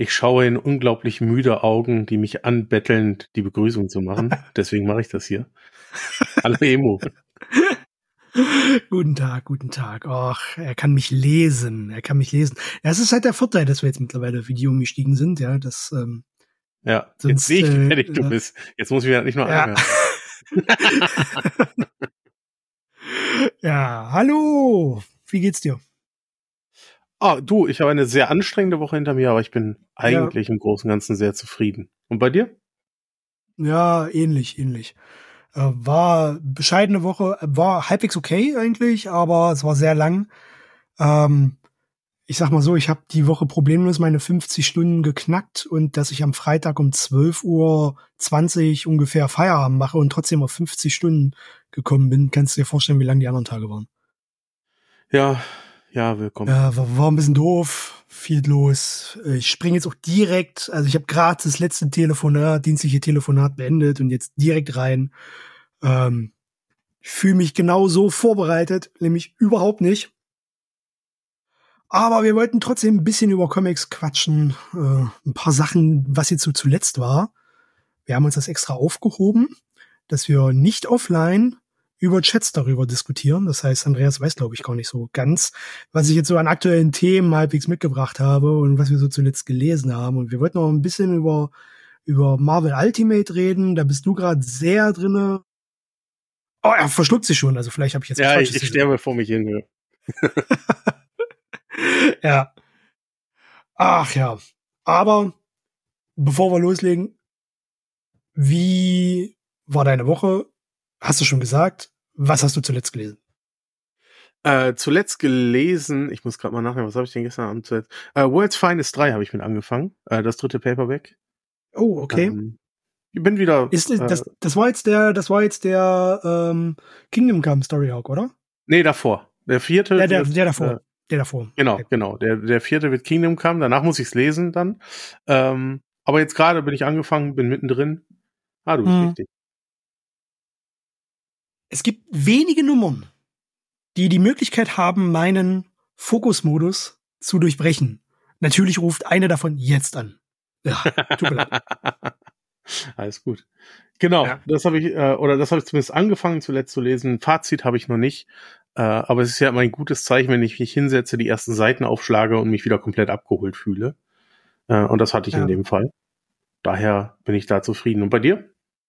Ich schaue in unglaublich müde Augen, die mich anbetteln, die Begrüßung zu machen. Deswegen mache ich das hier. Hallo Emo. Guten Tag, guten Tag. Ach, er kann mich lesen. Ja, es ist halt der Vorteil, dass wir jetzt mittlerweile Video umgestiegen sind, ja. Ja, jetzt Sonst, sehe ich, wie fertig du bist. Jetzt muss ich mir das nicht nur anhören. Ja, hallo. Wie geht's dir? Du, ich habe eine sehr anstrengende Woche hinter mir, aber ich bin eigentlich im Großen und Ganzen sehr zufrieden. Und bei dir? Ja, ähnlich. War bescheidene Woche, war halbwegs okay eigentlich, aber es war sehr lang. Ich sag mal so, ich habe die Woche problemlos meine 50 Stunden geknackt und dass ich am Freitag um 12:20 Uhr ungefähr Feierabend mache und trotzdem auf 50 Stunden gekommen bin, kannst du dir vorstellen, wie lang die anderen Tage waren. Ja, willkommen. Ja, war ein bisschen doof, viel los. Ich springe jetzt auch direkt, also ich habe gerade das letzte dienstliche Telefonat beendet und jetzt direkt rein. Ich fühle mich genau so vorbereitet, nämlich überhaupt nicht. Aber wir wollten trotzdem ein bisschen über Comics quatschen, ein paar Sachen, was jetzt so zuletzt war. Wir haben uns das extra aufgehoben, dass wir nicht offline über Chats darüber diskutieren. Das heißt, Andreas weiß, glaube ich, gar nicht so ganz, was ich jetzt so an aktuellen Themen halbwegs mitgebracht habe und was wir so zuletzt gelesen haben. Und wir wollten noch ein bisschen über Marvel Ultimate reden. Da bist du gerade sehr drinne. Oh, er verschluckt sich schon. Also vielleicht habe ich jetzt ja, ich sterbe vor mich hin. Ja. Ach ja. Aber bevor wir loslegen, wie war deine Woche? Hast du schon gesagt? Was hast du zuletzt gelesen? Zuletzt gelesen, ich muss gerade mal nachdenken, was habe ich denn gestern Abend zuletzt? World's Finest 3 habe ich mit angefangen, das dritte Paperback. Oh, okay. Ich bin wieder. Das war jetzt der Kingdom Come Story Arc, oder? Nee, davor. Der vierte. Der davor. Der davor. Genau, okay. Genau. Der vierte wird Kingdom Come, danach muss ich es lesen dann. Aber jetzt gerade bin ich angefangen, bin mittendrin. Du bist richtig. Es gibt wenige Nummern, die Möglichkeit haben, meinen Fokusmodus zu durchbrechen. Natürlich ruft eine davon jetzt an. Ja, tut mir leid. Alles gut. Genau, ja. Das habe ich zumindest angefangen zuletzt zu lesen. Fazit habe ich noch nicht. Aber es ist ja immer ein gutes Zeichen, wenn ich mich hinsetze, die ersten Seiten aufschlage und mich wieder komplett abgeholt fühle. Und das hatte ich in dem Fall. Daher bin ich da zufrieden. Und bei dir?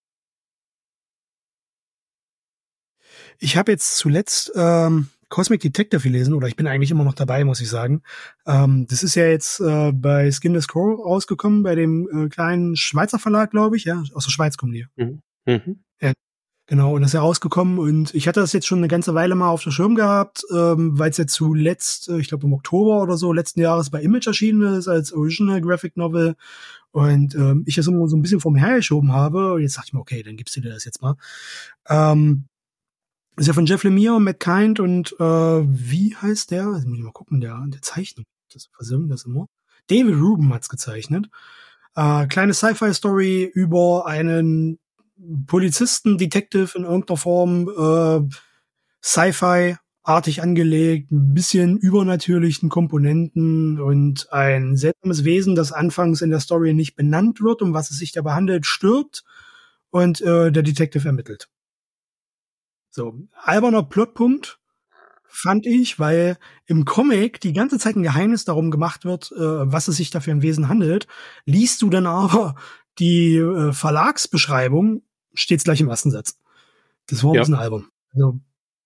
Ich habe jetzt zuletzt Cosmic Detective gelesen, oder ich bin eigentlich immer noch dabei, muss ich sagen. Das ist ja jetzt bei Skin the Scroll rausgekommen, bei dem kleinen Schweizer Verlag, glaube ich. Ja, aus der Schweiz kommen die. Ja, genau, und das ist ja rausgekommen und ich hatte das jetzt schon eine ganze Weile mal auf der Schirm gehabt, weil es ja zuletzt, ich glaube im Oktober oder so, letzten Jahres bei Image erschienen ist als Original Graphic Novel und ich das immer so ein bisschen vom hergeschoben habe und jetzt dachte ich mir, okay, dann gibst du dir das jetzt mal. Ist ja von Jeff Lemire und Matt Kind und wie heißt der? Also muss ich mal gucken, der Zeichner. Das versöhnt das immer. David Rubin hat's gezeichnet. Kleine Sci-Fi-Story über einen Polizisten, Detective in irgendeiner Form, Sci-Fi-artig angelegt, ein bisschen übernatürlichen Komponenten und ein seltsames Wesen, das anfangs in der Story nicht benannt wird, um was es sich dabei handelt, stirbt und der Detective ermittelt. So, alberner Plotpunkt fand ich, weil im Comic die ganze Zeit ein Geheimnis darum gemacht wird, was es sich da für ein Wesen handelt. Liest du dann aber die Verlagsbeschreibung, steht's gleich im ersten Satz. Das war ein bisschen albern. Also,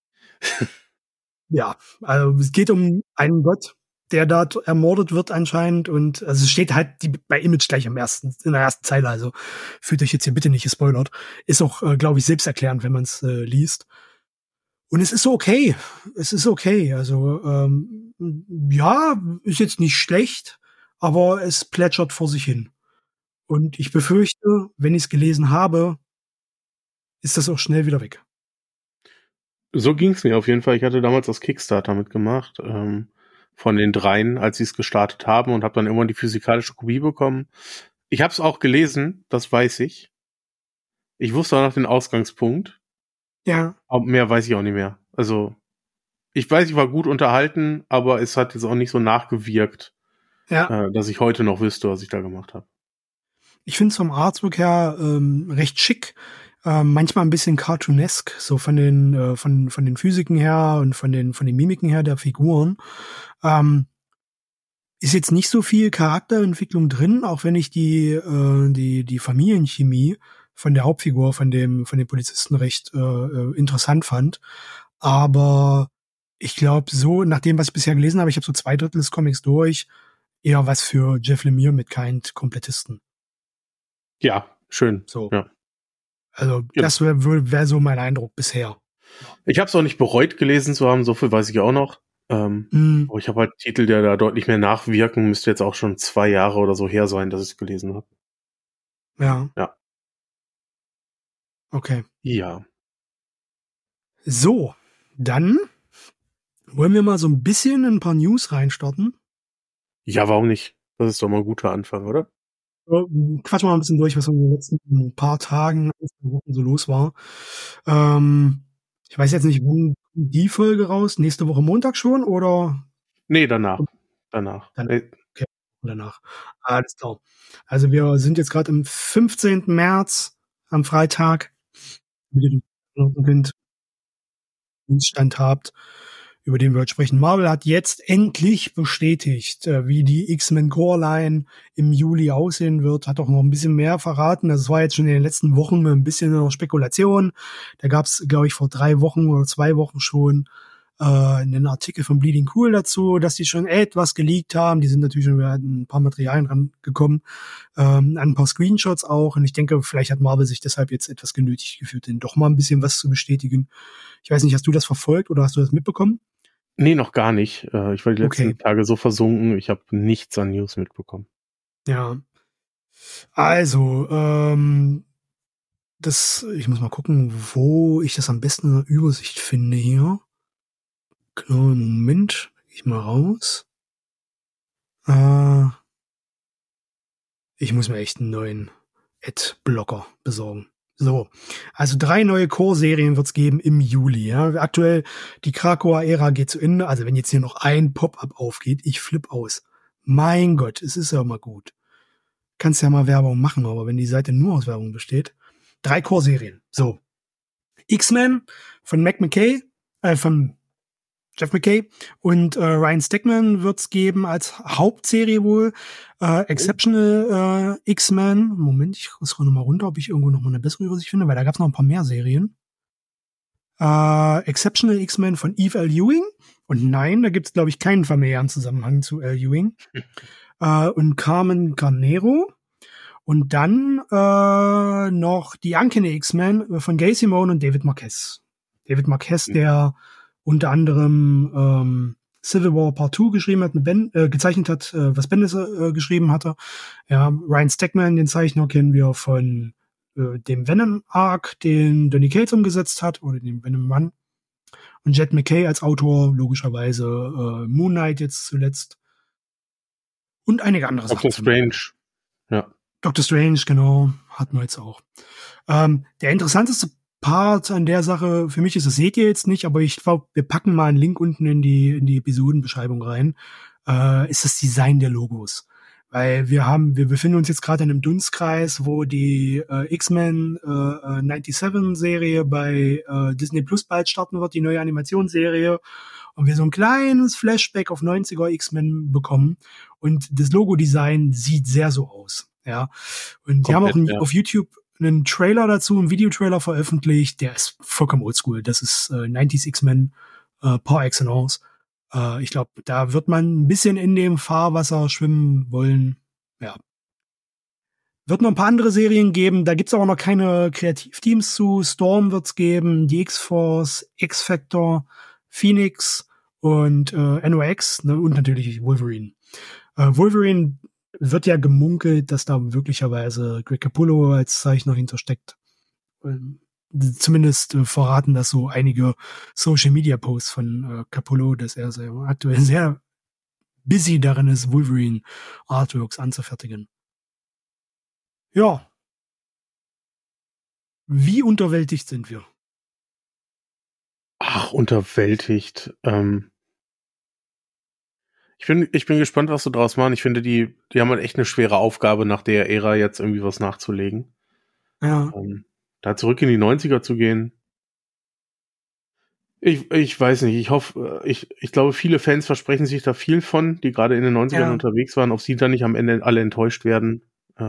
ja, also es geht um einen Gott, der da ermordet wird anscheinend und also es steht halt bei Image gleich in der ersten Zeile, also fühlt euch jetzt hier bitte nicht gespoilert. Ist auch, glaube ich, selbsterklärend, wenn man es liest. Und es ist okay. Es ist okay. Also, ja, ist jetzt nicht schlecht, aber es plätschert vor sich hin. Und ich befürchte, wenn ich es gelesen habe, ist das auch schnell wieder weg. So ging's mir auf jeden Fall. Ich hatte damals das Kickstarter mitgemacht, von den dreien, als sie es gestartet haben und habe dann irgendwann die physikalische Kopie bekommen. Ich habe es auch gelesen, das weiß ich. Ich wusste auch noch den Ausgangspunkt. Ja. Aber mehr weiß ich auch nicht mehr. Also, ich weiß, ich war gut unterhalten, aber es hat jetzt auch nicht so nachgewirkt. dass ich heute noch wüsste, was ich da gemacht habe. Ich finde es vom Artwork her recht schick. Manchmal ein bisschen cartoonesk, so von den Physiken her und von den Mimiken her der Figuren. Ist jetzt nicht so viel Charakterentwicklung drin, auch wenn ich die Familienchemie von der Hauptfigur, von dem Polizisten recht interessant fand. Aber ich glaube so, nach dem, was ich bisher gelesen habe, ich habe so 2/3 des Comics durch, eher was für Jeff Lemire mit Kind-Komplettisten. Ja, schön. So. Ja. Also das wär so mein Eindruck bisher. Ich habe es auch nicht bereut, gelesen zu haben, so viel weiß ich auch noch. Aber ich habe halt Titel, der da deutlich mehr nachwirken, müsste jetzt auch schon 2 Jahre oder so her sein, dass ich es gelesen habe. Ja. Okay. Ja. So, dann wollen wir mal so ein bisschen ein paar News reinstarten. Ja, warum nicht? Das ist doch mal ein guter Anfang, oder? Quatschen wir mal ein bisschen durch, was in den letzten paar Tagen, Wochen so los war. Ich weiß jetzt nicht, wann die Folge raus? Nächste Woche Montag schon oder? Nee, danach. Okay, danach. Alles klar. Also wir sind jetzt gerade am 15. März, am Freitag, damit ihr den Stand habt, über den wir heute sprechen. Marvel hat jetzt endlich bestätigt, wie die X-Men Core-Line im Juli aussehen wird. Hat auch noch ein bisschen mehr verraten. Also es war jetzt schon in den letzten Wochen ein bisschen noch Spekulation. Da gab es, glaube ich, vor 3 Wochen oder 2 Wochen schon einen Artikel von Bleeding Cool dazu, dass die schon etwas geleakt haben. Die sind natürlich schon wieder ein paar Materialien rangekommen, an ein paar Screenshots auch. Und ich denke, vielleicht hat Marvel sich deshalb jetzt etwas genötigt gefühlt, denn doch mal ein bisschen was zu bestätigen. Ich weiß nicht, hast du das verfolgt oder hast du das mitbekommen? Nee, noch gar nicht. Ich war die letzten Tage so versunken, ich habe nichts an News mitbekommen. Ja. Also, ich muss mal gucken, wo ich das am besten in der Übersicht finde hier. Kleinen Moment, ich mal raus. Ich muss mir echt einen neuen Ad-Blocker besorgen. So, also 3 neue Core-Serien wird's geben im Juli. Ja. Aktuell, die Krakower-Ära geht zu Ende. Also wenn jetzt hier noch ein Pop-up aufgeht, ich flipp aus. Mein Gott, es ist ja mal gut. Kannst ja mal Werbung machen, aber wenn die Seite nur aus Werbung besteht. 3 Core-Serien. So. X-Men von von Jeff McKay und Ryan Stegman wird's geben als Hauptserie wohl. Exceptional X-Men. Moment, ich scroll noch mal runter, ob ich irgendwo noch mal eine bessere Übersicht finde, weil da gab's noch ein paar mehr Serien. Exceptional X-Men von Eve L. Ewing. Und nein, da gibt's, glaube ich, keinen familiären Zusammenhang zu L. Ewing. Und Carmen Carnero. Und dann noch die Uncanny X-Men von Gacy Simone und David Marquez. David Marquez, der unter anderem Civil War Part 2 geschrieben hat, gezeichnet hat, was Bendis geschrieben hatte. Ja, Ryan Stegman, den Zeichner, kennen wir von dem Venom-Arc, den Donny Cates umgesetzt hat, oder dem Venom Run. Und Jed McKay als Autor, logischerweise Moon Knight jetzt zuletzt. Und einige andere Sachen. Doctor Strange. Ja. Doctor Strange, genau, hatten wir jetzt auch. Der interessanteste Part an der Sache für mich ist, das seht ihr jetzt nicht, aber ich glaube, wir packen mal einen Link unten in die Episodenbeschreibung rein, ist das Design der Logos. Weil wir befinden uns jetzt gerade in einem Dunstkreis, wo die X-Men 97-Serie bei Disney Plus bald starten wird, die neue Animationsserie. Und wir so ein kleines Flashback auf 90er X-Men bekommen. Und das Logo-Design sieht sehr so aus. Ja. Und die haben auch auf YouTube einen Trailer dazu, einen Videotrailer veröffentlicht, der ist vollkommen oldschool. Das ist 90s X-Men par excellence. Ich glaube, da wird man ein bisschen in dem Fahrwasser schwimmen wollen. Ja. Wird noch ein paar andere Serien geben. Da gibt's aber noch keine Kreativteams zu. Storm wird's geben, die X-Force, X-Factor, Phoenix und NOX, ne, und natürlich Wolverine. Wolverine wird ja gemunkelt, dass da möglicherweise Greg Capullo als Zeichner hintersteckt. Zumindest verraten das so einige Social-Media-Posts von Capullo, dass er aktuell sehr busy darin ist, Wolverine-Artworks anzufertigen. Ja. Wie unterwältigt sind wir? Ach, unterwältigt. Ich bin gespannt, was sie draus machen. Ich finde, die haben halt echt eine schwere Aufgabe, nach der Ära jetzt irgendwie was nachzulegen. Ja. Da zurück in die 90er zu gehen. Ich weiß nicht, ich hoffe, ich glaube, viele Fans versprechen sich da viel von, die gerade in den 90ern unterwegs waren, ob sie dann nicht am Ende alle enttäuscht werden.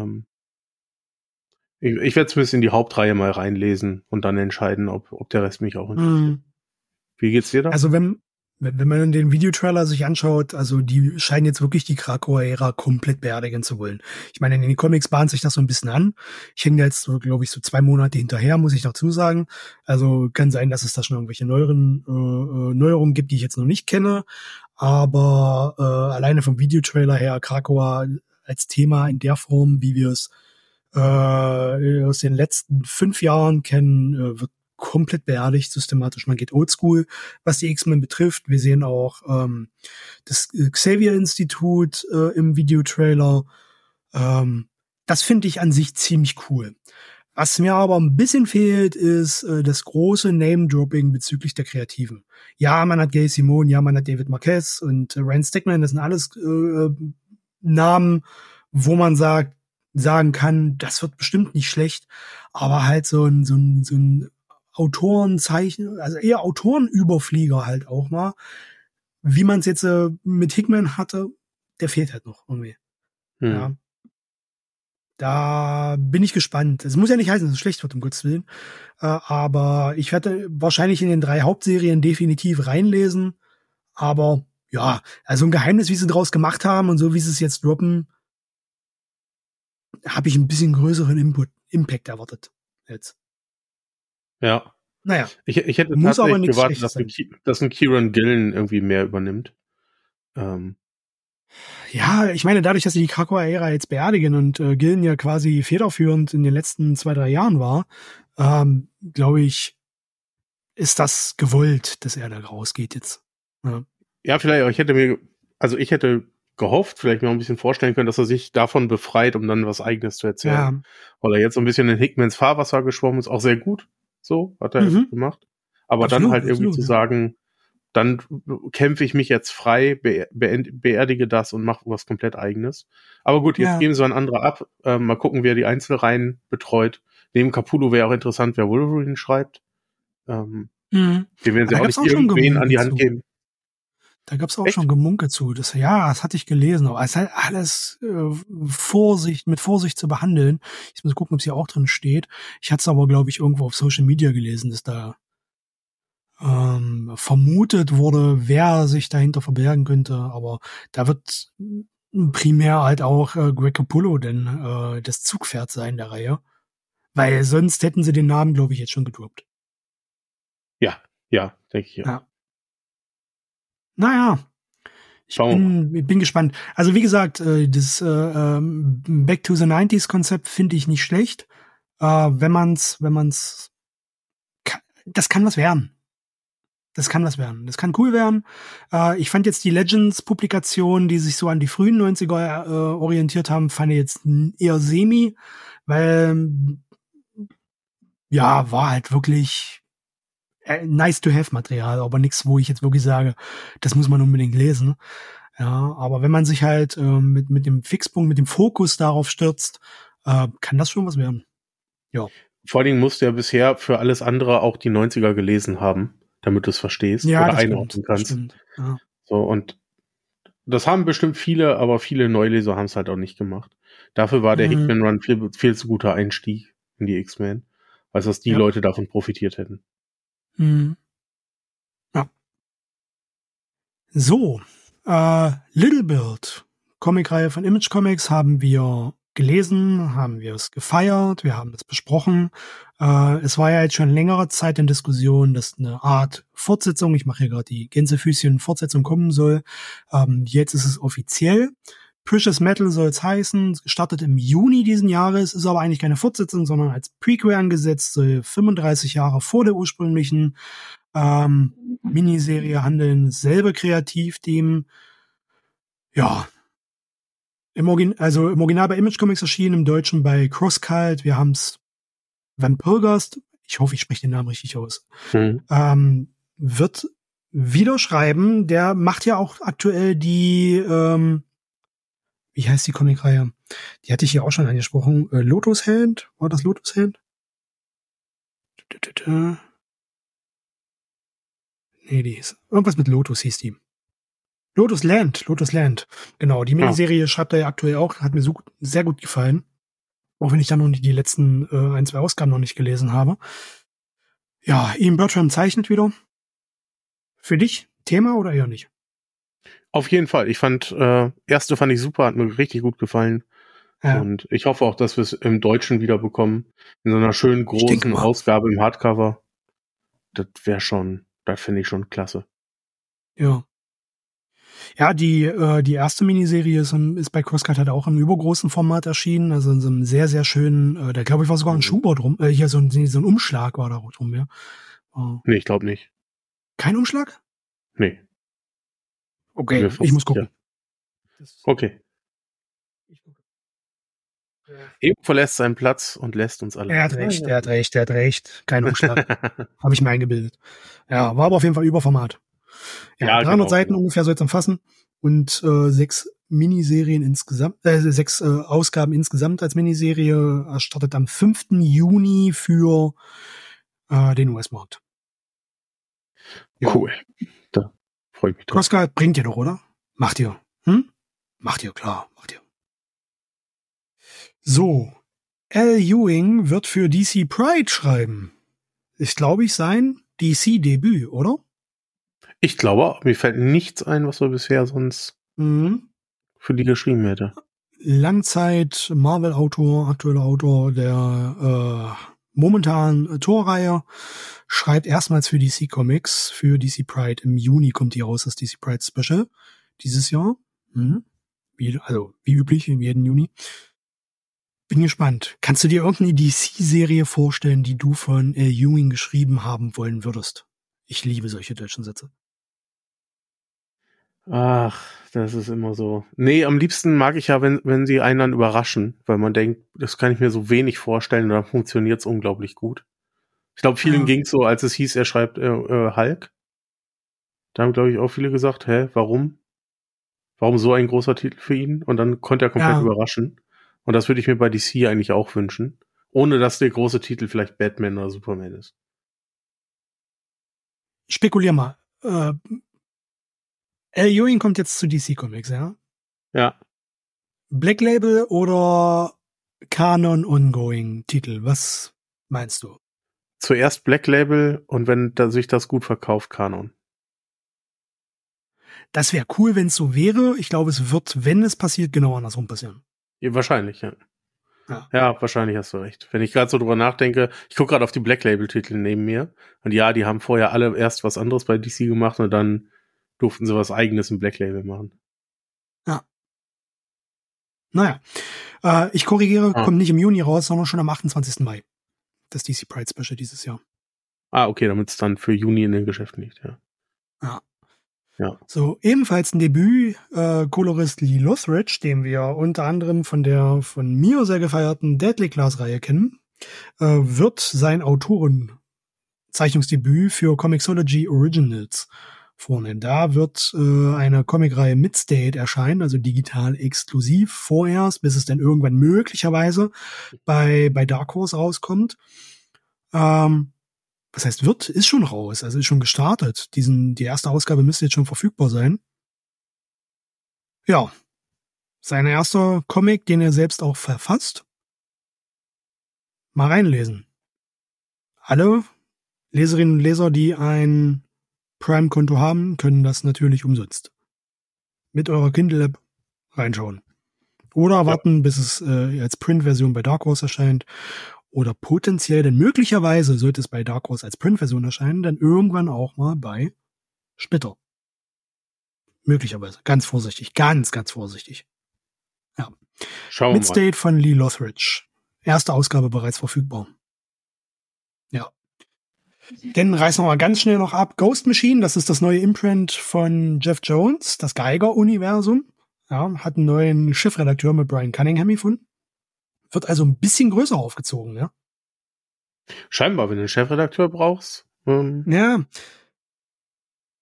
Ich werde zumindest in die Hauptreihe mal reinlesen und dann entscheiden, ob der Rest mich auch interessiert. Wie geht's dir da? Also wenn man den Videotrailer sich anschaut, also die scheinen jetzt wirklich die Krakauer Ära komplett beerdigen zu wollen. Ich meine, in den Comics bahnt sich das so ein bisschen an. Ich hänge da jetzt, glaube ich, so 2 Monate hinterher, muss ich dazu sagen. Also kann sein, dass es da schon irgendwelche Neuerungen gibt, die ich jetzt noch nicht kenne. Aber alleine vom Videotrailer her, Krakauer als Thema in der Form, wie wir es aus den letzten 5 Jahren kennen, wird komplett beerdigt, systematisch. Man geht oldschool, was die X-Men betrifft. Wir sehen auch das Xavier-Institut im Videotrailer. Das finde ich an sich ziemlich cool. Was mir aber ein bisschen fehlt, ist das große Name-Dropping bezüglich der Kreativen. Ja, man hat Gail Simone, ja, man hat David Marquez und Ryan Stegman, das sind alles Namen, wo man sagen kann, das wird bestimmt nicht schlecht, aber halt so ein Autorenzeichen, also eher Autorenüberflieger halt auch mal, wie man es jetzt mit Hickman hatte, der fehlt halt noch irgendwie. Ja. Da bin ich gespannt. Es muss ja nicht heißen, dass es schlecht wird, um Gottes Willen. Aber ich werde wahrscheinlich in den 3 Hauptserien definitiv reinlesen. Aber ja, also ein Geheimnis, wie sie draus gemacht haben und so, wie sie es jetzt droppen, habe ich ein bisschen größeren Impact erwartet jetzt. Ja. Naja. Ich hätte tatsächlich gewartet, dass ein Kieran Gillen irgendwie mehr übernimmt. Ja, ich meine, dadurch, dass sie die Krakauer Ära jetzt beerdigen und Gillen ja quasi federführend in den letzten 2, 3 Jahren war, glaube ich, ist das gewollt, dass er da rausgeht jetzt. Ja, vielleicht, ich hätte gehofft, vielleicht mir auch ein bisschen vorstellen können, dass er sich davon befreit, um dann was Eigenes zu erzählen. Ja. Weil er jetzt so ein bisschen in Hickmans Fahrwasser geschwommen ist, auch sehr gut. So, hat er gemacht. Aber absolut, dann halt irgendwie zu sagen, dann kämpfe ich mich jetzt frei, beerdige das und mache was komplett Eigenes. Aber gut, jetzt geben sie ein anderer ab. Mal gucken, wer die Einzelreihen betreut. Neben Capullo wäre auch interessant, wer Wolverine schreibt. Den werden sie auch nicht irgendwen an die Hand geben. Da gab's auch schon Gemunkel zu. Das hatte ich gelesen. Aber es ist halt alles mit Vorsicht zu behandeln. Ich muss gucken, ob es hier auch drin steht. Ich hatte es aber, glaube ich, irgendwo auf Social Media gelesen, dass da vermutet wurde, wer sich dahinter verbergen könnte. Aber da wird primär halt auch Greg Capullo denn das Zugpferd sein der Reihe. Weil sonst hätten sie den Namen, glaube ich, jetzt schon gedroppt. Ja, denke ich ja. Naja, ich bin gespannt. Also wie gesagt, das Back to the 90s Konzept finde ich nicht schlecht. Wenn man's, das kann was werden. Das kann cool werden. Ich fand jetzt die Legends-Publikationen, die sich so an die frühen 90er orientiert haben, fand ich jetzt eher semi, weil war halt wirklich nice to have Material, aber nichts, wo ich jetzt wirklich sage, das muss man unbedingt lesen. Ja, aber wenn man sich halt mit dem Fixpunkt, mit dem Fokus darauf stürzt, kann das schon was werden. Ja. Vor allen Dingen musst du ja bisher für alles andere auch die 90er gelesen haben, damit du es verstehst oder einordnen kannst. Ja. So, und das haben bestimmt viele, aber viele Neuleser haben es halt auch nicht gemacht. Dafür war der Hickman Run viel zu guter Einstieg in die X-Men, als dass die Leute davon profitiert hätten. Ja. So, Little Bird, Comicreihe von Image Comics, haben wir gelesen, haben wir es gefeiert, wir haben es besprochen. Es war ja jetzt schon längere Zeit in Diskussion, dass eine Art Fortsetzung, ich mache hier gerade die Gänsefüßchen, Fortsetzung kommen soll. Jetzt ist es offiziell. Precious Metal soll es heißen, startet im Juni diesen Jahres, ist aber eigentlich keine Fortsetzung, sondern als Prequel angesetzt, soll 35 Jahre vor der ursprünglichen Miniserie handeln, selbe Kreativteam. Ja, im Original bei Image Comics erschienen, im Deutschen bei CrossCult. Wir haben's Vampirgast, ich hoffe, ich spreche den Namen richtig aus, wird wieder schreiben. Der macht ja auch aktuell die, wie heißt die Comicreihe? Die hatte ich hier auch schon angesprochen. Lotus Hand? War das Lotus Hand? Nee, die ist irgendwas mit Lotus hieß die. Lotus Land. Genau, die Miniserie schreibt er ja aktuell auch. Hat mir sehr gut gefallen. Auch wenn ich da noch nicht die letzten 1, 2 Ausgaben noch nicht gelesen habe. Ja, Ian Bertram zeichnet wieder. Für dich Thema oder eher nicht? Auf jeden Fall. Ich fand, erste fand ich super, hat mir richtig gut gefallen. Ja. Und ich hoffe auch, dass wir es im Deutschen wieder bekommen. In so einer schönen großen Ausgabe im Hardcover. Das finde ich schon klasse. Ja. Ja, die erste Miniserie ist bei Crosscut halt auch im übergroßen Format erschienen, also in so einem sehr, sehr schönen, da glaube ich war sogar ein Schuhbau drum, hier so ein Umschlag war da drum, ja. Nee, ich glaube nicht. Kein Umschlag? Nee. Okay, ich muss gucken. Ja. Okay. Eben verlässt seinen Platz und lässt uns alle. Er hat recht. Kein Umschlag. Habe ich mir eingebildet. Ja, war aber auf jeden Fall Überformat. Ja, 300 Seiten ungefähr soll es umfassen und 6 Miniserien insgesamt, 6 Ausgaben insgesamt als Miniserie. Startet am 5. Juni für den US-Markt. Ja. Cool. Da freue ich mich drauf. Crosscut bringt ihr doch, oder? Macht ihr. Macht ihr, klar. Macht ihr. So. Al Ewing wird für DC Pride schreiben. Ist, glaube ich, sein DC-Debüt, oder? Ich glaube, mir fällt nichts ein, was er bisher sonst für die geschrieben hätte. Langzeit Marvel-Autor, aktueller Autor der momentanen Thor-Reihe, schreibt erstmals für DC Comics, für DC Pride. Im Juni kommt die raus, das DC Pride Special dieses Jahr. Wie üblich, in jedem Juni. Bin gespannt. Kannst du dir irgendeine DC-Serie vorstellen, die du von Al Ewing geschrieben haben wollen würdest? Ich liebe solche deutschen Sätze. Ach, das ist immer so. Nee, am liebsten mag ich ja, wenn sie einen dann überraschen, weil man denkt, das kann ich mir so wenig vorstellen und dann funktioniert es unglaublich gut. Ich glaube, vielen ging es so, als es hieß, er schreibt Hulk. Da haben, glaube ich, auch viele gesagt, warum? Warum so ein großer Titel für ihn? Und dann konnte er komplett überraschen. Und das würde ich mir bei DC eigentlich auch wünschen. Ohne, dass der große Titel vielleicht Batman oder Superman ist. Spekulier mal. Al Ewing kommt jetzt zu DC Comics, ja? Ja. Black Label oder Canon Ongoing Titel? Was meinst du? Zuerst Black Label und wenn sich das gut verkauft, Canon. Das wäre cool, wenn es so wäre. Ich glaube, es wird, wenn es passiert, genau andersrum passieren. Ja, wahrscheinlich, ja. Ja, wahrscheinlich hast du recht. Wenn ich gerade so drüber nachdenke, ich gucke gerade auf die Black Label Titel neben mir und ja, die haben vorher alle erst was anderes bei DC gemacht und dann durften sie was Eigenes im Black Label machen. Ja. Naja, ich korrigiere, kommt nicht im Juni raus, sondern schon am 28. Mai. Das DC Pride Special dieses Jahr. Okay, damit es dann für Juni in den Geschäften liegt, ja. Ja. So, ebenfalls ein Debüt, Colorist Lee Lothridge, den wir unter anderem von der von mir sehr gefeierten Deadly Class Reihe kennen, wird sein Autorenzeichnungsdebüt für Comixology Originals vornehmen. Da wird eine Comicreihe Midstate erscheinen, also digital exklusiv vorerst, bis es dann irgendwann möglicherweise bei Dark Horse rauskommt. Was heißt wird? Ist schon raus, also ist schon gestartet. Die erste Ausgabe müsste jetzt schon verfügbar sein. Ja. Sein erster Comic, den er selbst auch verfasst. Mal reinlesen. Alle Leserinnen und Leser, die ein Prime-Konto haben, können das natürlich umsonst. Mit eurer Kindle-App reinschauen. Oder warten, bis es als Print-Version bei Dark Horse erscheint. Oder potenziell, denn möglicherweise sollte es bei Dark Horse als Print-Version erscheinen, dann irgendwann auch mal bei Splitter. Möglicherweise. Ganz vorsichtig. Ganz vorsichtig. Ja. Schauen wir mal. Midstate von Lee Lothridge. Erste Ausgabe bereits verfügbar. Ja. Dann reißen wir mal ganz schnell noch ab. Ghost Machine, das ist das neue Imprint von Jeff Jones, das Geiger-Universum. Ja, hat einen neuen Chefredakteur mit Brian Cunningham gefunden. Wird also ein bisschen größer aufgezogen, ja? Scheinbar, wenn du einen Chefredakteur brauchst. Ja.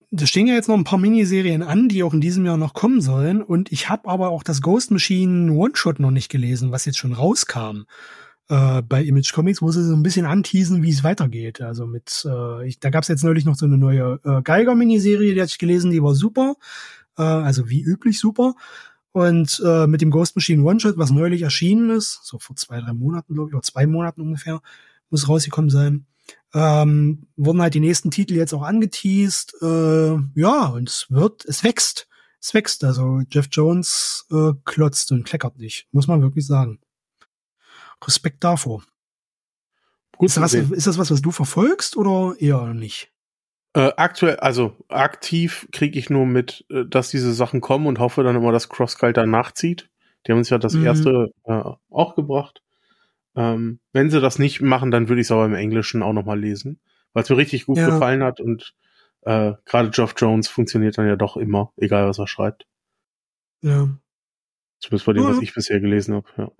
da stehen ja jetzt noch ein paar Miniserien an, die auch in diesem Jahr noch kommen sollen. Und ich habe aber auch das Ghost Machine One-Shot noch nicht gelesen, was jetzt schon rauskam bei Image Comics, wo sie so ein bisschen anteasen, wie es weitergeht. Also da gab es jetzt neulich noch so eine neue Geiger-Miniserie, die hatte ich gelesen, die war super. Also wie üblich super. Und mit dem Ghost Machine One-Shot, was neulich erschienen ist, so vor 2-3 Monaten, glaube ich, oder 2 Monaten ungefähr, muss rausgekommen sein, wurden halt die nächsten Titel jetzt auch angeteased. Ja, und es wächst. Es wächst. Also Jeff Jones klotzt und kleckert nicht, muss man wirklich sagen. Respekt davor. Ist das was du verfolgst oder eher nicht? Aktuell, also aktiv kriege ich nur mit, dass diese Sachen kommen und hoffe dann immer, dass CrossCult da nachzieht. Die haben uns ja das erste auch gebracht. Wenn sie das nicht machen, dann würde ich es aber im Englischen auch nochmal lesen, weil es mir richtig gut gefallen hat und gerade Geoff Jones funktioniert dann ja doch immer, egal was er schreibt. Ja. Zumindest bei dem, was ich bisher gelesen habe, ja.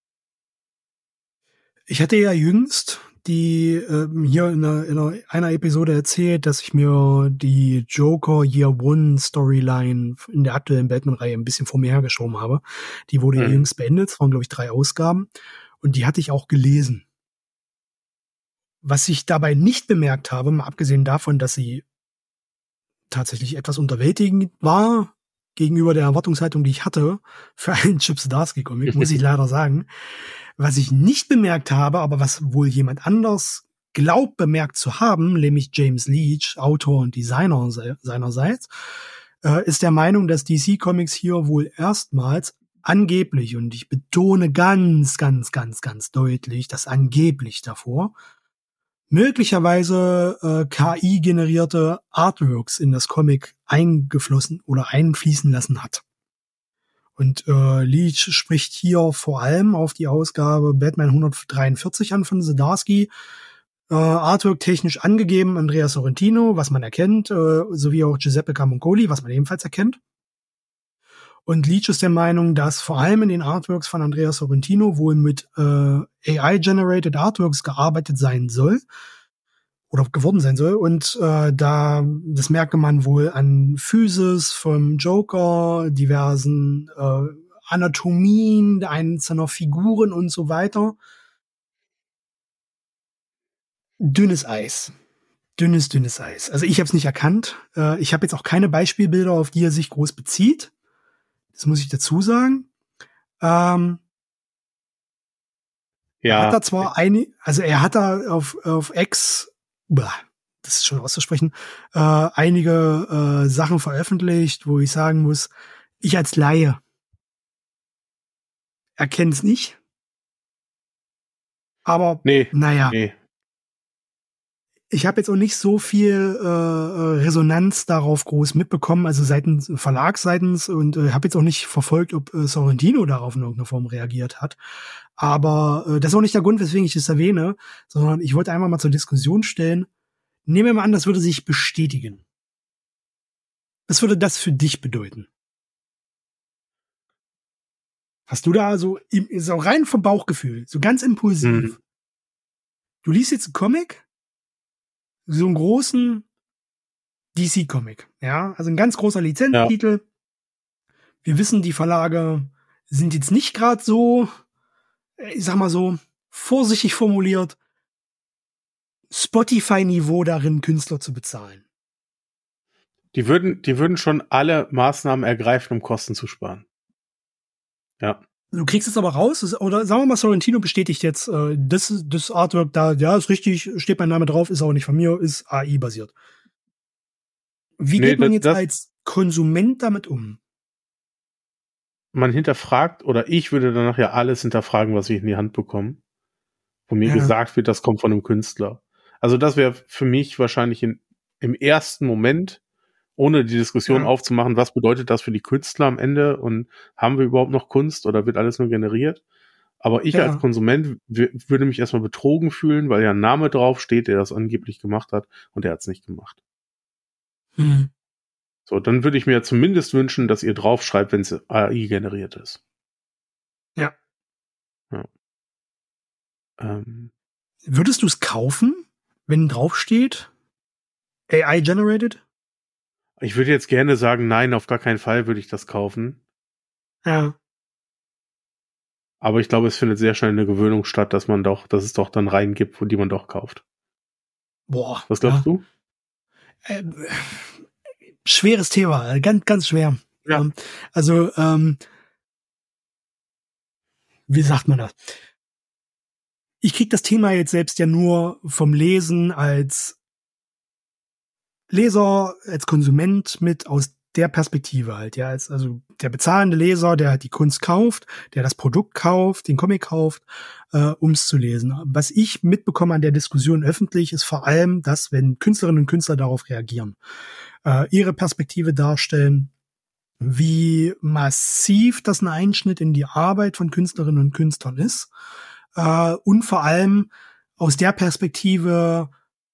Ich hatte ja jüngst hier in einer Episode erzählt, dass ich mir die Joker Year One Storyline in der aktuellen Batman-Reihe ein bisschen vor mir hergeschoben habe. Die wurde ja jüngst beendet. Es waren, glaube ich, 3 Ausgaben. Und die hatte ich auch gelesen. Was ich dabei nicht bemerkt habe, mal abgesehen davon, dass sie tatsächlich etwas unterwältigend war gegenüber der Erwartungshaltung, die ich hatte für einen Chip Zdarsky-Comic, muss ich leider sagen. Was ich nicht bemerkt habe, aber was wohl jemand anders glaubt bemerkt zu haben, nämlich James Leach, Autor und Designer seinerseits, ist der Meinung, dass DC Comics hier wohl erstmals angeblich, und ich betone ganz, ganz, ganz, ganz deutlich das angeblich davor, möglicherweise KI-generierte Artworks in das Comic eingeflossen oder einfließen lassen hat. Und Leach spricht hier vor allem auf die Ausgabe Batman 143 an von Zdarsky. Artwork technisch angegeben Andrea Sorrentino, was man erkennt, sowie auch Giuseppe Camuncoli, was man ebenfalls erkennt. Und Leach ist der Meinung, dass vor allem in den Artworks von Andrea Sorrentino wohl mit AI-generated Artworks gearbeitet sein soll oder geworden sein soll. Und das merke man wohl an Physis vom Joker, diversen Anatomien einzelner Figuren und so weiter. Dünnes Eis. Dünnes Eis. Also ich habe es nicht erkannt. Ich habe jetzt auch keine Beispielbilder, auf die er sich groß bezieht. Das muss ich dazu sagen. Ja. Er hat da zwar er hat da auf X, das ist schon auszusprechen, einige Sachen veröffentlicht, wo ich sagen muss, ich als Laie erkenne es nicht. Aber naja. Nee. Ich habe jetzt auch nicht so viel Resonanz darauf groß mitbekommen, also verlagsseitens, und habe jetzt auch nicht verfolgt, ob Sorrentino darauf in irgendeiner Form reagiert hat. Aber das ist auch nicht der Grund, weswegen ich das erwähne, sondern ich wollte einmal mal zur Diskussion stellen. Nehmen wir mal an, das würde sich bestätigen. Was würde das für dich bedeuten? Hast du da so rein vom Bauchgefühl, so ganz impulsiv. Du liest jetzt einen Comic, so einen großen DC-Comic, ja, also ein ganz großer Lizenztitel. Ja. Wir wissen, die Verlage sind jetzt nicht gerade so, ich sag mal so, vorsichtig formuliert, Spotify-Niveau darin, Künstler zu bezahlen. Die würden schon alle Maßnahmen ergreifen, um Kosten zu sparen. Ja. Du kriegst es aber raus, oder sagen wir mal, Sorrentino bestätigt jetzt, das Artwork da, ja, ist richtig, steht mein Name drauf, ist auch nicht von mir, ist AI-basiert. Wie geht man jetzt als Konsument damit um? Man hinterfragt, oder ich würde danach ja alles hinterfragen, was ich in die Hand bekomme. Wo mir gesagt wird, das kommt von einem Künstler. Also das wäre für mich wahrscheinlich im ersten Moment, ohne die Diskussion aufzumachen, was bedeutet das für die Künstler am Ende und haben wir überhaupt noch Kunst oder wird alles nur generiert? Aber ich als Konsument würde mich erstmal betrogen fühlen, weil ja ein Name drauf steht, der das angeblich gemacht hat und der hat es nicht gemacht. So, dann würde ich mir zumindest wünschen, dass ihr draufschreibt, wenn es AI generiert ist. Ja. Würdest du es kaufen, wenn draufsteht AI generated? Ich würde jetzt gerne sagen, nein, auf gar keinen Fall würde ich das kaufen. Ja. Aber ich glaube, es findet sehr schnell eine Gewöhnung statt, dass es doch dann Reihen gibt, die man doch kauft. Boah. Was glaubst du? Schweres Thema, ganz, ganz schwer. Ja. Also, wie sagt man das? Ich krieg das Thema jetzt selbst ja nur vom Lesen als Leser, als Konsument mit aus der Perspektive halt, ja, also der bezahlende Leser, der halt die Kunst kauft, der das Produkt kauft, den Comic kauft, um's zu lesen. Was ich mitbekomme an der Diskussion öffentlich, ist vor allem, dass, wenn Künstlerinnen und Künstler darauf reagieren, ihre Perspektive darstellen, wie massiv das ein Einschnitt in die Arbeit von Künstlerinnen und Künstlern ist, und vor allem aus der Perspektive,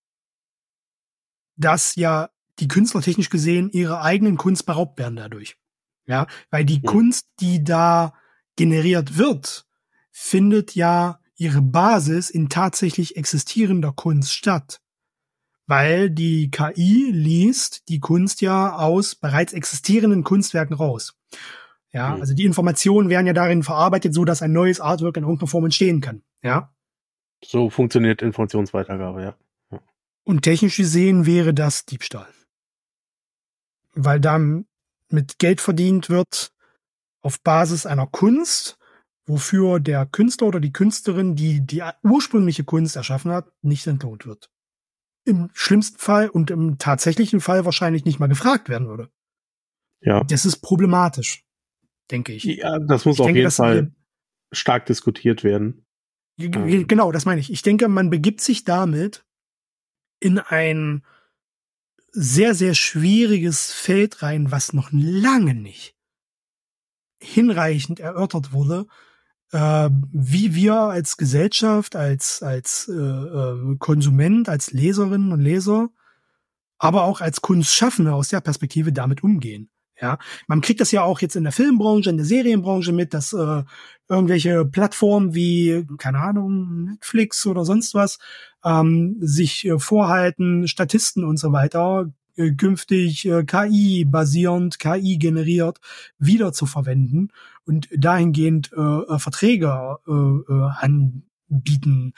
dass ja die Künstler technisch gesehen ihre eigenen Kunst beraubt werden dadurch. Ja, weil die Kunst, die da generiert wird, findet ja ihre Basis in tatsächlich existierender Kunst statt. Weil die KI liest die Kunst ja aus bereits existierenden Kunstwerken raus. Ja, also die Informationen werden ja darin verarbeitet, so dass ein neues Artwork in irgendeiner Form entstehen kann. Ja. So funktioniert Informationsweitergabe, ja. Und technisch gesehen wäre das Diebstahl. Weil da mit Geld verdient wird auf Basis einer Kunst, wofür der Künstler oder die Künstlerin, die die ursprüngliche Kunst erschaffen hat, nicht entlohnt wird. Im schlimmsten Fall und im tatsächlichen Fall wahrscheinlich nicht mal gefragt werden würde. Ja. Das ist problematisch, denke ich. Ja, das muss auf jeden Fall stark diskutiert werden. Genau, das meine ich. Ich denke, man begibt sich damit in ein sehr, sehr schwieriges Feld rein, was noch lange nicht hinreichend erörtert wurde, wie wir als Gesellschaft, als Konsument, als Leserinnen und Leser, aber auch als Kunstschaffende aus der Perspektive damit umgehen. Ja, man kriegt das ja auch jetzt in der Filmbranche, in der Serienbranche mit, dass irgendwelche Plattformen wie, keine Ahnung, Netflix oder sonst was, sich vorhalten, Statisten und so weiter, künftig KI-basierend, KI-generiert wieder zu verwenden und dahingehend Verträge anbieten,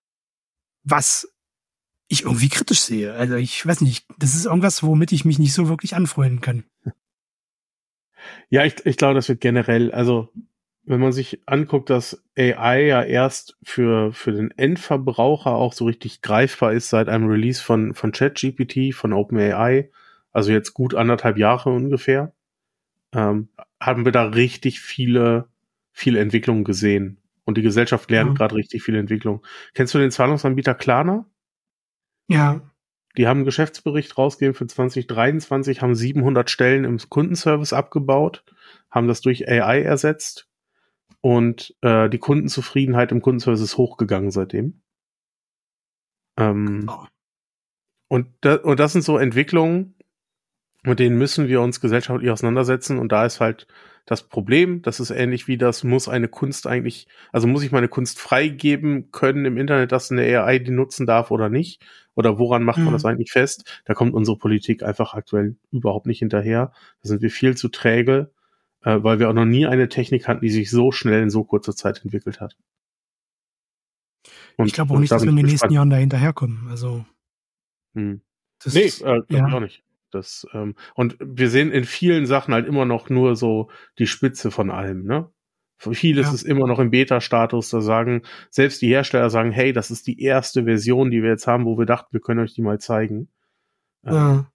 was ich irgendwie kritisch sehe. Also ich weiß nicht, das ist irgendwas, womit ich mich nicht so wirklich anfreunden kann. Ja, ich glaube, das wird generell, also wenn man sich anguckt, dass AI ja erst für den Endverbraucher auch so richtig greifbar ist seit einem Release von ChatGPT, von OpenAI, also jetzt gut 1,5 Jahre ungefähr, haben wir da richtig viele Entwicklungen gesehen. Und die Gesellschaft lernt gerade richtig viele Entwicklungen. Kennst du den Zahlungsanbieter Klarna? Ja. Die haben einen Geschäftsbericht rausgegeben für 2023, haben 700 Stellen im Kundenservice abgebaut, haben das durch AI ersetzt und die Kundenzufriedenheit im Kundenservice ist hochgegangen seitdem. Und das sind so Entwicklungen, mit denen müssen wir uns gesellschaftlich auseinandersetzen und da ist halt das Problem, das ist ähnlich wie das, muss eine Kunst eigentlich, also muss ich meine Kunst freigeben können im Internet, dass eine AI die nutzen darf oder nicht? Oder woran macht man das eigentlich fest? Da kommt unsere Politik einfach aktuell überhaupt nicht hinterher. Da sind wir viel zu träge, weil wir auch noch nie eine Technik hatten, die sich so schnell in so kurzer Zeit entwickelt hat. Und ich glaube auch nicht, dass wir in den nächsten Jahren da hinterherkommen. Also glaube ich auch nicht. Das, und wir sehen in vielen Sachen halt immer noch nur so die Spitze von allem, ne? Für vieles ist immer noch im Beta-Status, da sagen, selbst die Hersteller sagen, hey, das ist die erste Version, die wir jetzt haben, wo wir dachten, wir können euch die mal zeigen. Ja.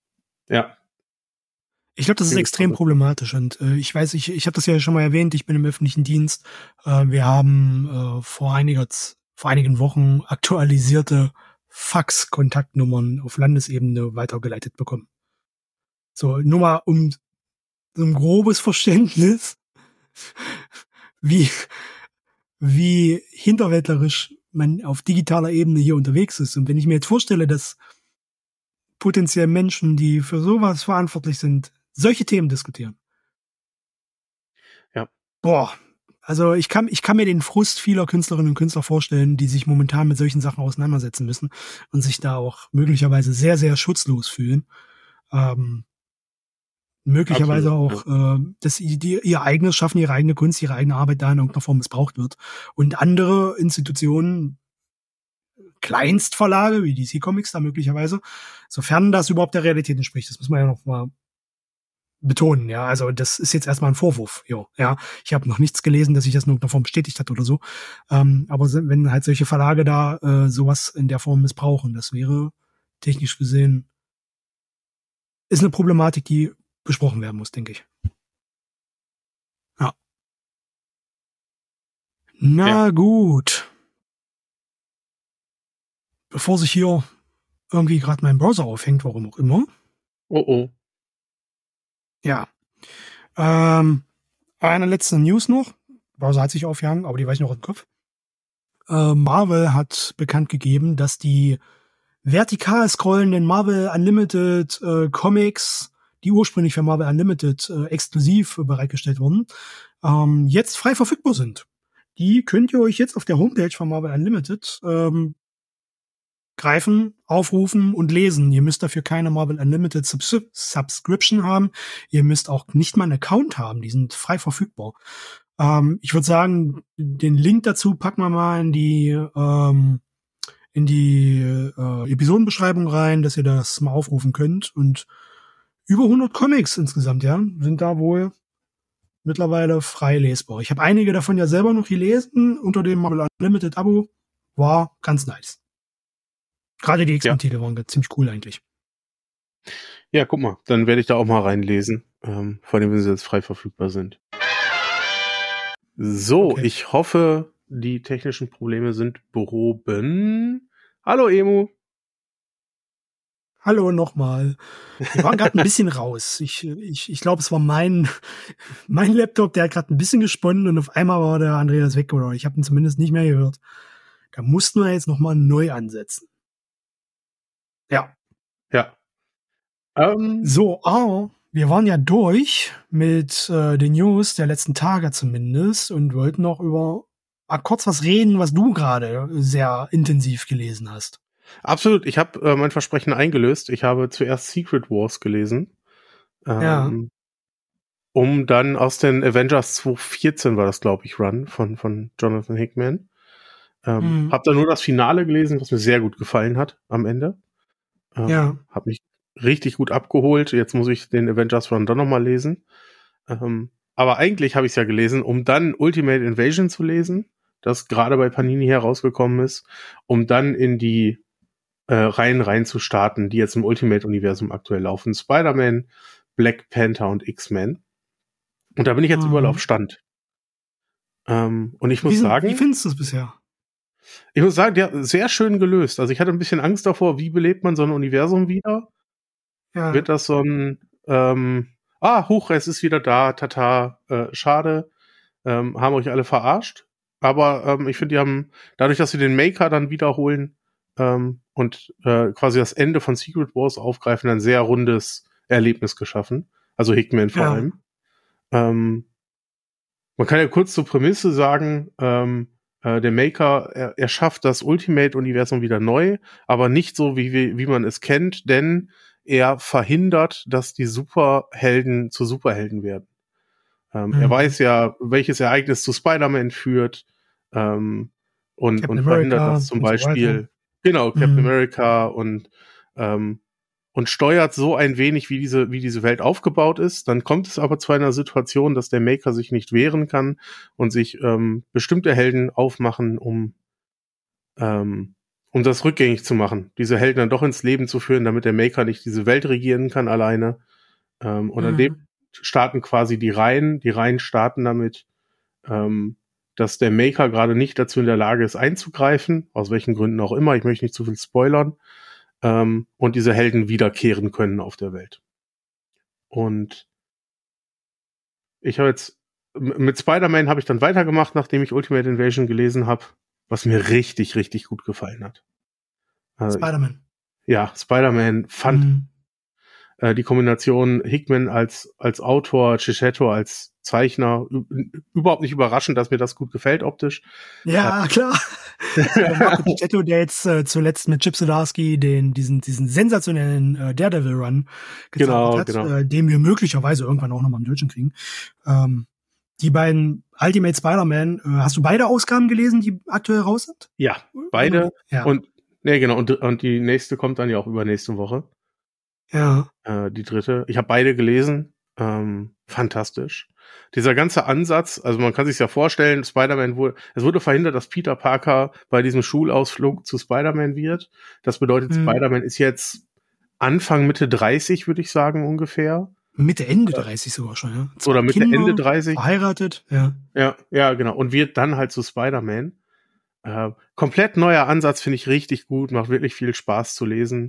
Ich glaube, das ist extrem problematisch und ich weiß, ich habe das ja schon mal erwähnt, ich bin im öffentlichen Dienst. Wir haben vor einigen Wochen aktualisierte Fax-Kontaktnummern auf Landesebene weitergeleitet bekommen. So, nur mal um so ein grobes Verständnis, wie hinterwäldlerisch man auf digitaler Ebene hier unterwegs ist. Und wenn ich mir jetzt vorstelle, dass potenziell Menschen, die für sowas verantwortlich sind, solche Themen diskutieren. Ja. Boah. Also ich kann mir den Frust vieler Künstlerinnen und Künstler vorstellen, die sich momentan mit solchen Sachen auseinandersetzen müssen und sich da auch möglicherweise sehr, sehr schutzlos fühlen. Möglicherweise absolut, auch, dass ihr eigenes Schaffen, ihre eigene Kunst, ihre eigene Arbeit da in irgendeiner Form missbraucht wird. Und andere Institutionen, Kleinstverlage wie DC Comics da möglicherweise, sofern das überhaupt der Realität entspricht, das muss man ja noch mal betonen, ja, also das ist jetzt erstmal ein Vorwurf, jo, ja, ich habe noch nichts gelesen, dass sich das in irgendeiner Form bestätigt hat oder so, aber wenn halt solche Verlage da sowas in der Form missbrauchen, das wäre technisch gesehen, ist eine Problematik, die besprochen werden muss, denke ich. Ja. Na gut. Bevor sich hier irgendwie gerade mein Browser aufhängt, warum auch immer. Oh. Ja. Eine letzte News noch. Browser hat sich aufgehangen, aber die weiß ich noch im Kopf. Marvel hat bekannt gegeben, dass die vertikal scrollenden Marvel Unlimited Comics, die ursprünglich für Marvel Unlimited exklusiv bereitgestellt wurden, jetzt frei verfügbar sind. Die könnt ihr euch jetzt auf der Homepage von Marvel Unlimited greifen, aufrufen und lesen. Ihr müsst dafür keine Marvel Unlimited Subscription haben. Ihr müsst auch nicht mal einen Account haben. Die sind frei verfügbar. Ich würde sagen, den Link dazu packen wir mal in die Episodenbeschreibung rein, dass ihr das mal aufrufen könnt. Und über 100 Comics insgesamt, ja, sind da wohl mittlerweile frei lesbar. Ich habe einige davon ja selber noch gelesen unter dem Marvel Unlimited Abo. War ganz nice. Gerade die X-Men-Titel waren ziemlich cool eigentlich. Ja, guck mal, dann werde ich da auch mal reinlesen, vor allem, wenn sie jetzt frei verfügbar sind. So, okay. Ich hoffe, die technischen Probleme sind behoben. Hallo, Emu. Hallo nochmal. Wir waren gerade ein bisschen raus. Ich glaube, es war mein Laptop, der hat gerade ein bisschen gesponnen und auf einmal war der Andreas weg, oder ich habe ihn zumindest nicht mehr gehört. Da mussten wir jetzt nochmal neu ansetzen. Ja. So, wir waren ja durch mit den News der letzten Tage zumindest und wollten noch über kurz was reden, was du gerade sehr intensiv gelesen hast. Absolut. Ich habe mein Versprechen eingelöst. Ich habe zuerst Secret Wars gelesen. Um dann aus den Avengers 2014 war das, glaube ich, Run von Jonathan Hickman. Hab dann nur das Finale gelesen, was mir sehr gut gefallen hat am Ende. Hab mich richtig gut abgeholt. Jetzt muss ich den Avengers Run dann nochmal lesen. Aber eigentlich habe ich es ja gelesen, um dann Ultimate Invasion zu lesen, das gerade bei Panini herausgekommen ist, um dann in die Reihen rein zu starten, die jetzt im Ultimate-Universum aktuell laufen. Spider-Man, Black Panther und X-Men. Und da bin ich jetzt überall auf Stand. Und ich muss sagen... Wie findest du es bisher? Ich muss sagen, der sehr schön gelöst. Also ich hatte ein bisschen Angst davor, wie belebt man so ein Universum wieder? Ja. Wird das so ein huch, es ist wieder da, tata, schade, haben euch alle verarscht. Aber ich finde, die haben, dadurch, dass sie den Maker dann wiederholen und quasi das Ende von Secret Wars aufgreifen, ein sehr rundes Erlebnis geschaffen. Also Hickman vor allem. Man kann ja kurz zur Prämisse sagen, der Maker, er schafft das Ultimate-Universum wieder neu, aber nicht so, wie man es kennt, denn er verhindert, dass die Superhelden zu Superhelden werden. Er weiß ja, welches Ereignis zu Spider-Man führt und verhindert das zum Beispiel. Genau, Captain America und steuert so ein wenig, wie diese Welt aufgebaut ist. Dann kommt es aber zu einer Situation, dass der Maker sich nicht wehren kann und sich bestimmte Helden aufmachen, um das rückgängig zu machen. Diese Helden dann doch ins Leben zu führen, damit der Maker nicht diese Welt regieren kann alleine. Und an dem starten quasi die Reihen. Die Reihen starten damit, dass der Maker gerade nicht dazu in der Lage ist, einzugreifen, aus welchen Gründen auch immer. Ich möchte nicht zu viel spoilern. Und diese Helden wiederkehren können auf der Welt. Und ich habe jetzt mit Spider-Man habe ich dann weitergemacht, nachdem ich Ultimate Invasion gelesen habe, was mir richtig, richtig gut gefallen hat. Spider-Man. Spider-Man fand Die Kombination Hickman als Autor, Cecchetto als Zeichner, überhaupt nicht überraschend, dass mir das gut gefällt optisch. Ja, klar. Marco Cecchetto, der jetzt zuletzt mit Chip Zdarsky diesen sensationellen Daredevil-Run gezaubert hat, den wir möglicherweise irgendwann auch nochmal im Deutschen kriegen. Die beiden Ultimate Spider-Man, hast du beide Ausgaben gelesen, die aktuell raus sind? Ja, beide. Ja. Und die nächste kommt dann ja auch übernächste Woche. Ja. Die dritte. Ich habe beide gelesen. Fantastisch. Dieser ganze Ansatz, also man kann sich ja vorstellen, es wurde verhindert, dass Peter Parker bei diesem Schulausflug zu Spider-Man wird. Das bedeutet, Spider-Man ist jetzt Anfang, Mitte 30, würde ich sagen, ungefähr. Mitte, Ende 30 sogar schon, ja. Oder Mitte, Ende 30. Verheiratet, ja. Ja, genau. Und wird dann halt zu Spider-Man. Komplett neuer Ansatz, finde ich richtig gut, macht wirklich viel Spaß zu lesen.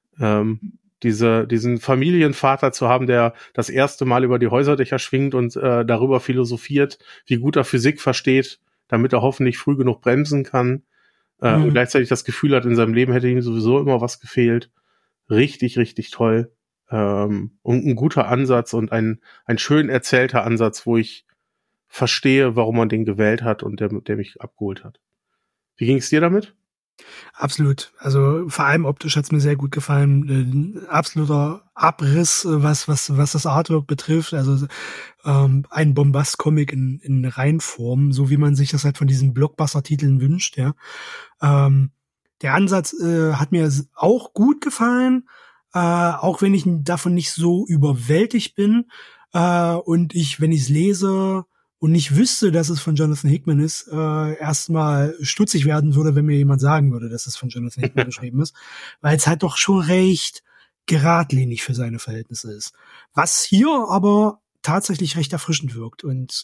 Diesen Familienvater zu haben, der das erste Mal über die Häuserdächer schwingt und darüber philosophiert, wie gut er Physik versteht, damit er hoffentlich früh genug bremsen kann und gleichzeitig das Gefühl hat, in seinem Leben hätte ihm sowieso immer was gefehlt. Richtig, richtig toll. Und ein guter Ansatz und ein schön erzählter Ansatz, wo ich verstehe, warum man den gewählt hat und der mich abgeholt hat. Wie ging es dir damit? Absolut. Also vor allem optisch hat's mir sehr gut gefallen. Absoluter Abriss, was das Artwork betrifft. Also ein Bombast-Comic in Reinform, so wie man sich das halt von diesen Blockbuster-Titeln wünscht. Ja. Der Ansatz hat mir auch gut gefallen, auch wenn ich davon nicht so überwältigt bin. Und wenn ich es lese und nicht wüsste, dass es von Jonathan Hickman ist, erstmal stutzig werden würde, wenn mir jemand sagen würde, dass es von Jonathan Hickman geschrieben ist, weil es halt doch schon recht geradlinig für seine Verhältnisse ist. Was hier aber tatsächlich recht erfrischend wirkt und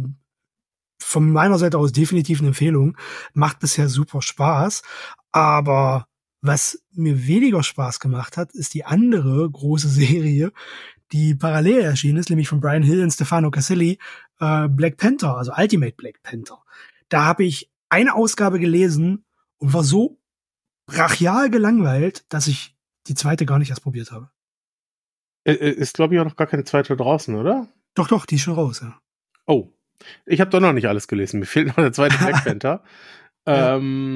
von meiner Seite aus definitiv eine Empfehlung, macht bisher super Spaß, aber was mir weniger Spaß gemacht hat, ist die andere große Serie, die parallel erschienen ist, nämlich von Brian Hill und Stefano Caselli, Black Panther, also Ultimate Black Panther. Da habe ich eine Ausgabe gelesen und war so brachial gelangweilt, dass ich die zweite gar nicht erst probiert habe. Ist, glaube ich, auch noch gar keine zweite draußen, oder? Doch, die ist schon raus, ja. Oh, ich habe doch noch nicht alles gelesen. Mir fehlt noch der zweite Black Panther. Ja.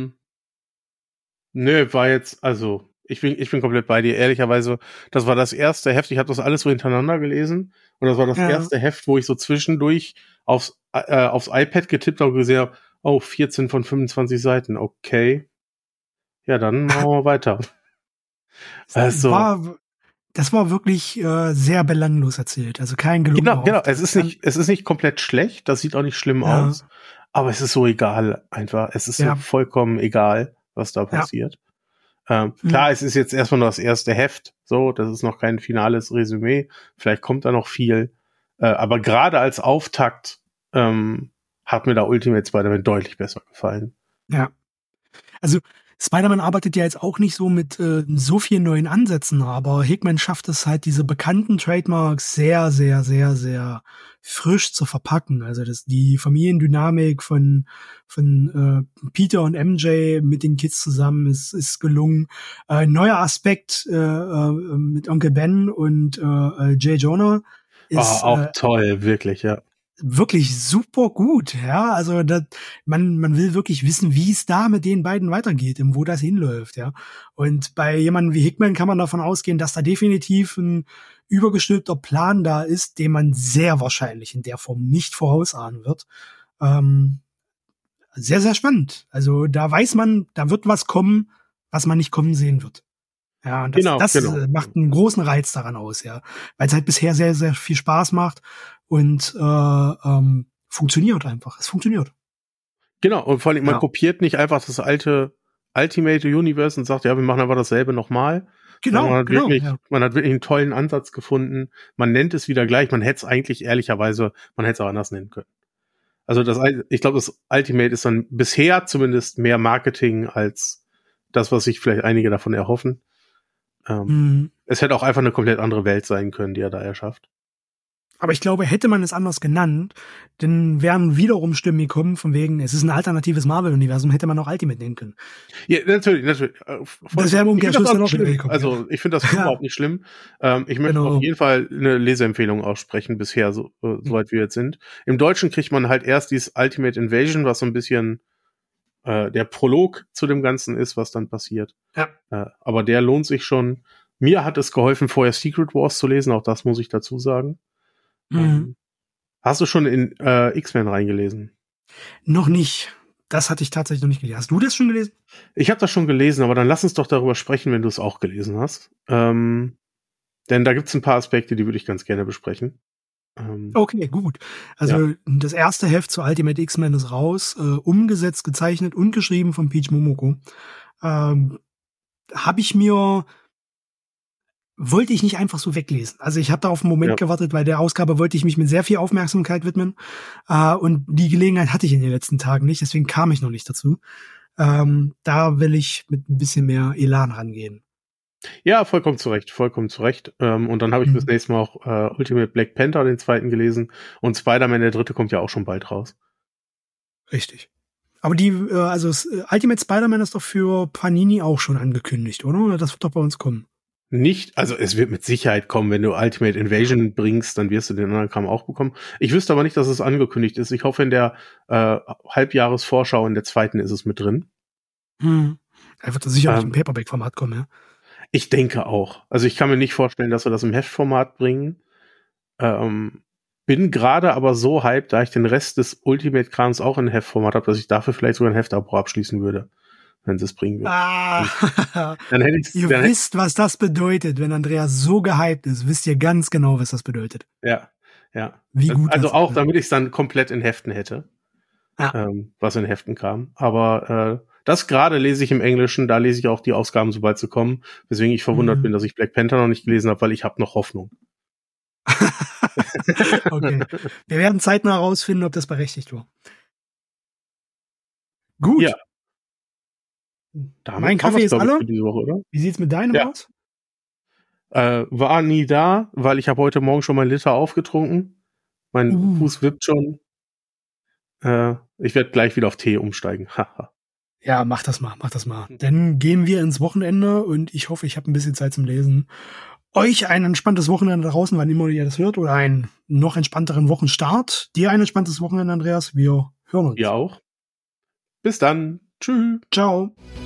War jetzt, also ich bin komplett bei dir. Ehrlicherweise, das war das erste Heft. Ich habe das alles so hintereinander gelesen und das war das erste Heft, wo ich so zwischendurch aufs iPad getippt habe und gesehen habe, 14 von 25 Seiten. Okay. Ja, dann machen wir weiter. Das war wirklich sehr belanglos erzählt. Also kein gelungener Genau. Es ist nicht komplett schlecht. Das sieht auch nicht schlimm aus. Aber es ist so egal einfach. Es ist so vollkommen egal, was da passiert. Klar, es ist jetzt erstmal nur das erste Heft. So, das ist noch kein finales Resümee. Vielleicht kommt da noch viel. Aber gerade als Auftakt hat mir da Ultimate Spider-Man deutlich besser gefallen. Ja. Also Spider-Man arbeitet ja jetzt auch nicht so mit so vielen neuen Ansätzen, aber Hickman schafft es halt, diese bekannten Trademarks sehr, sehr, sehr, sehr frisch zu verpacken. Also die Familiendynamik von Peter und MJ mit den Kids zusammen ist gelungen. Ein neuer Aspekt mit Onkel Ben und Jay Jonah ist auch toll, wirklich, ja. Wirklich super gut, ja. Also man will wirklich wissen, wie es da mit den beiden weitergeht und wo das hinläuft, ja. Und bei jemandem wie Hickman kann man davon ausgehen, dass da definitiv ein übergestülpter Plan da ist, den man sehr wahrscheinlich in der Form nicht vorausahnen wird. Sehr, sehr spannend. Also da weiß man, da wird was kommen, was man nicht kommen sehen wird. Ja, und das macht einen großen Reiz daran aus, ja. Weil es halt bisher sehr, sehr viel Spaß macht und funktioniert einfach. Es funktioniert. Genau, und vor allem, man kopiert nicht einfach das alte Ultimate Universe und sagt, ja, wir machen einfach dasselbe nochmal. Genau, man hat wirklich einen tollen Ansatz gefunden. Man nennt es wieder gleich. Man hätte es eigentlich ehrlicherweise, man hätte es auch anders nennen können. Also ich glaube, das Ultimate ist dann bisher zumindest mehr Marketing als das, was sich vielleicht einige davon erhoffen. Es hätte auch einfach eine komplett andere Welt sein können, die er da erschafft. Aber ich glaube, hätte man es anders genannt, dann wären wiederum Stimmen gekommen, von wegen, es ist ein alternatives Marvel-Universum, hätte man auch Ultimate nennen können. Ja, natürlich. Das wäre im Umkehrschluss dann auch wieder gekommen. Also, ich finde das überhaupt nicht schlimm. Ich möchte auf jeden Fall eine Leseempfehlung aussprechen, bisher, soweit wir jetzt sind. Im Deutschen kriegt man halt erst dieses Ultimate Invasion, was so ein bisschen der Prolog zu dem Ganzen ist, was dann passiert. Ja. Aber der lohnt sich schon. Mir hat es geholfen, vorher Secret Wars zu lesen, auch das muss ich dazu sagen. Hast du schon in X-Men reingelesen? Noch nicht. Das hatte ich tatsächlich noch nicht gelesen. Hast du das schon gelesen? Ich habe das schon gelesen, aber dann lass uns doch darüber sprechen, wenn du es auch gelesen hast. Denn da gibt's ein paar Aspekte, die würde ich ganz gerne besprechen. Okay, gut. Also das erste Heft zu Ultimate X-Men ist raus, umgesetzt, gezeichnet und geschrieben von Peach Momoko. Wollte ich nicht einfach so weglesen. Also ich habe da auf einen Moment gewartet, weil der Ausgabe wollte ich mich mit sehr viel Aufmerksamkeit widmen. Und die Gelegenheit hatte ich in den letzten Tagen nicht, deswegen kam ich noch nicht dazu. Da will ich mit ein bisschen mehr Elan rangehen. Ja, vollkommen zu Recht. Und dann habe ich bis nächstes Mal auch Ultimate Black Panther, den zweiten, gelesen. Und Spider-Man, der dritte, kommt ja auch schon bald raus. Richtig. Aber Ultimate Spider-Man ist doch für Panini auch schon angekündigt, oder? Das wird doch bei uns kommen. Nicht, also es wird mit Sicherheit kommen, wenn du Ultimate Invasion bringst, dann wirst du den anderen Kram auch bekommen. Ich wüsste aber nicht, dass es angekündigt ist. Ich hoffe, in der Halbjahresvorschau in der zweiten ist es mit drin. Er wird sicherlich im Paperback-Format kommen, ja. Ich denke auch. Also ich kann mir nicht vorstellen, dass wir das im Heftformat bringen. Bin gerade aber so hyped, da ich den Rest des Ultimate-Krams auch in Heftformat habe, dass ich dafür vielleicht sogar ein Heftabo abschließen würde, wenn sie es bringen würde. Dann hätte ich's. Ihr wisst, was das bedeutet, wenn Andreas so gehypt ist. Wisst ihr ganz genau, was das bedeutet. Ja. Wie gut. Also auch, damit ich es dann komplett in Heften hätte. Was in Heften kam. Aber das gerade lese ich im Englischen, da lese ich auch die Ausgaben, sobald sie kommen. Weswegen ich verwundert bin, dass ich Black Panther noch nicht gelesen habe, weil ich habe noch Hoffnung. Okay. Wir werden zeitnah herausfinden, ob das berechtigt war. Gut. Ja. Mein Kaffee ist alle. Diese Woche, oder? Wie sieht's mit deinem aus? War nie da, weil ich habe heute Morgen schon mein Liter aufgetrunken. Mein Fuß wippt schon. Ich werde gleich wieder auf Tee umsteigen. Ja, mach das mal. Dann gehen wir ins Wochenende und ich hoffe, ich habe ein bisschen Zeit zum Lesen. Euch ein entspanntes Wochenende draußen, wann immer ihr das hört, oder einen noch entspannteren Wochenstart. Dir ein entspanntes Wochenende, Andreas. Wir hören uns. Ihr auch. Bis dann. Tschüss. Ciao.